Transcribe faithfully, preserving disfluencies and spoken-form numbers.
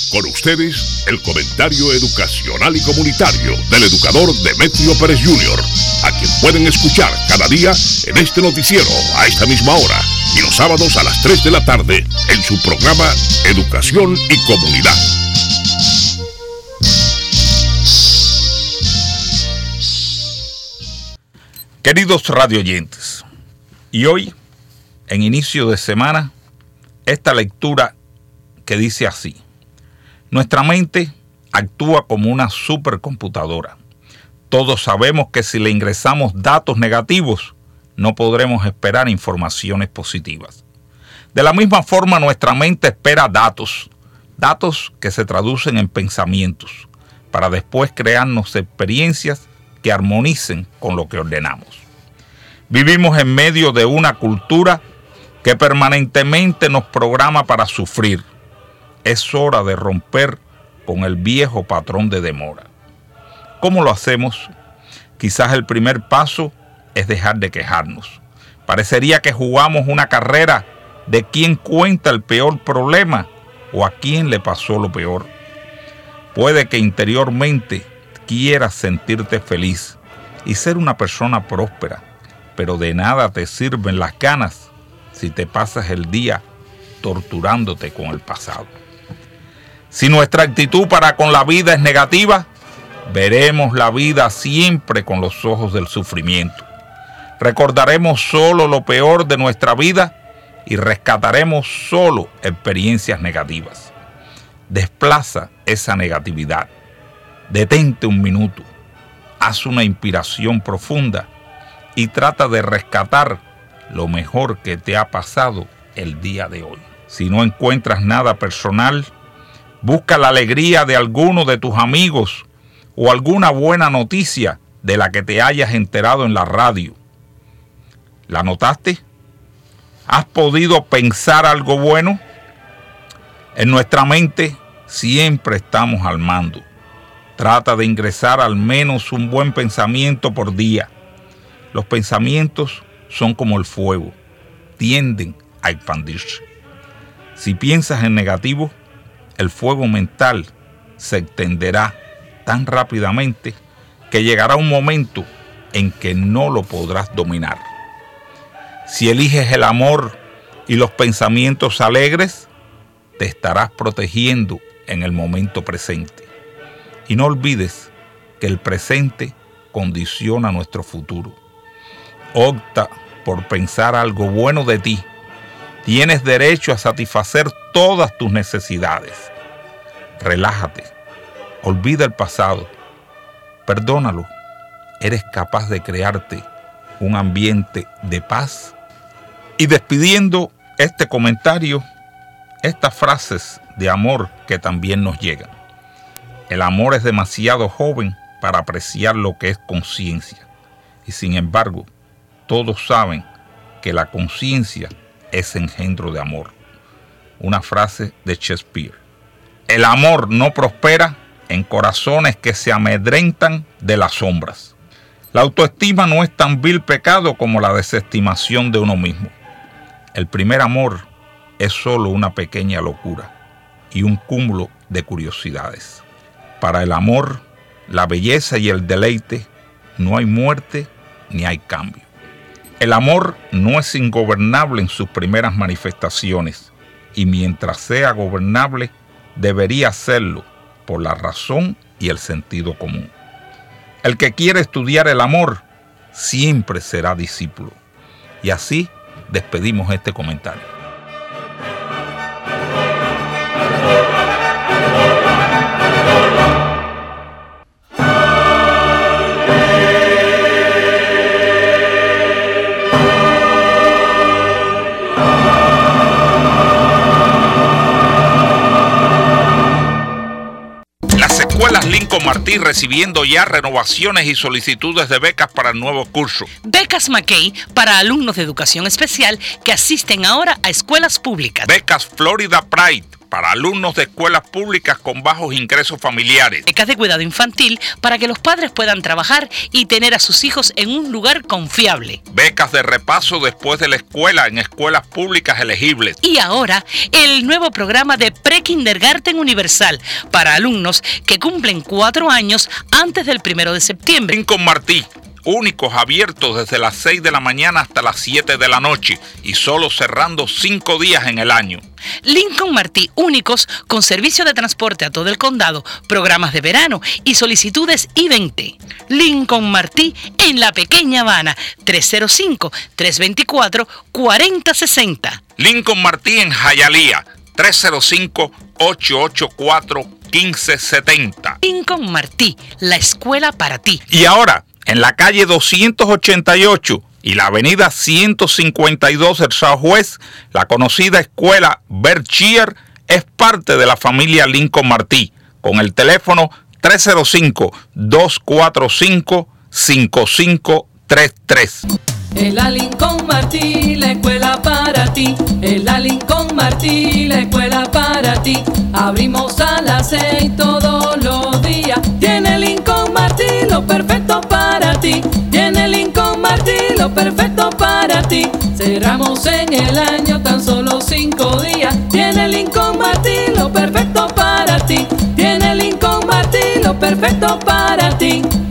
Con ustedes, el comentario educacional y comunitario del educador Demetrio Pérez junior, a quien pueden escuchar cada día en este noticiero a esta misma hora y los sábados a las tres de la tarde en su programa Educación y Comunidad. Queridos radioyentes, y hoy, en inicio de semana, esta lectura que dice así: nuestra mente actúa como una supercomputadora. Todos sabemos que si le ingresamos datos negativos, no podremos esperar informaciones positivas. De la misma forma, nuestra mente espera datos, datos que se traducen en pensamientos, para después crearnos experiencias que armonicen con lo que ordenamos. Vivimos en medio de una cultura que permanentemente nos programa para sufrir. Es hora de romper con el viejo patrón de demora. ¿Cómo lo hacemos? Quizás el primer paso es dejar de quejarnos. Parecería que jugamos una carrera de quién cuenta el peor problema o a quién le pasó lo peor. Puede que interiormente quieras sentirte feliz y ser una persona próspera, pero de nada te sirven las ganas si te pasas el día torturándote con el pasado. Si nuestra actitud para con la vida es negativa, veremos la vida siempre con los ojos del sufrimiento. Recordaremos solo lo peor de nuestra vida y rescataremos solo experiencias negativas. Desplaza esa negatividad. Detente un minuto. Haz una inspiración profunda y trata de rescatar lo mejor que te ha pasado el día de hoy. Si no encuentras nada personal, busca la alegría de alguno de tus amigos o alguna buena noticia de la que te hayas enterado en la radio. ¿La notaste? ¿Has podido pensar algo bueno? En nuestra mente siempre estamos al mando. Trata de ingresar al menos un buen pensamiento por día. Los pensamientos son como el fuego, tienden a expandirse. Si piensas en negativo, el fuego mental se extenderá tan rápidamente que llegará un momento en que no lo podrás dominar. Si eliges el amor y los pensamientos alegres, te estarás protegiendo en el momento presente. Y no olvides que el presente condiciona nuestro futuro. Opta por pensar algo bueno de ti. Tienes derecho a satisfacer todas tus necesidades. Relájate. Olvida el pasado. Perdónalo. Eres capaz de crearte un ambiente de paz. Y despidiendo este comentario, estas frases de amor que también nos llegan. El amor es demasiado joven para apreciar lo que es conciencia. Y sin embargo, todos saben que la conciencia es engendro de amor. Una frase de Shakespeare. El amor no prospera en corazones que se amedrentan de las sombras. La autoestima no es tan vil pecado como la desestimación de uno mismo. El primer amor es solo una pequeña locura y un cúmulo de curiosidades. Para el amor, la belleza y el deleite, no hay muerte ni hay cambio. El amor no es ingobernable en sus primeras manifestaciones y mientras sea gobernable, debería serlo por la razón y el sentido común. El que quiere estudiar el amor siempre será discípulo. Y así despedimos este comentario. Lincoln Martí recibiendo ya renovaciones y solicitudes de becas para el nuevo curso. Becas McKay para alumnos de educación especial que asisten ahora a escuelas públicas. Becas Florida Pride para alumnos de escuelas públicas con bajos ingresos familiares. Becas de cuidado infantil para que los padres puedan trabajar y tener a sus hijos en un lugar confiable. Becas de repaso después de la escuela en escuelas públicas elegibles. Y ahora, el nuevo programa de Pre-Kindergarten Universal para alumnos que cumplen cuatro años antes del primero de septiembre. Lincoln Martí, únicos abiertos desde las seis de la mañana hasta las siete de la noche y solo cerrando cinco días en el año. Lincoln Martí, únicos con servicio de transporte a todo el condado, programas de verano y solicitudes I veinte. Lincoln Martí en la Pequeña Habana, tres cero cinco, tres dos cuatro, cuatro cero seis cero. Lincoln Martí en Hialeah, tres cero cinco, ocho ocho cuatro, uno cinco siete cero. Lincoln Martí, la escuela para ti. Y ahora, en la calle doscientos ochenta y ocho y la avenida ciento cincuenta y dos del Southwest, la conocida escuela Berkshire es parte de la familia Lincoln Martí, con el teléfono tres cero cinco, dos cuatro cinco, cinco cinco tres tres. En la Lincoln Martí, la escuela para ti. En la Lincoln Martí, la escuela para ti. Abrimos a las seis todos los días. Tiene Lincoln Martí lo perfecto para ti. Tiene Lincoln Martí lo perfecto para ti. Cerramos en el año tan solo cinco días. Tiene Lincoln Martí lo perfecto para ti. Tiene Lincoln Martí lo perfecto para ti.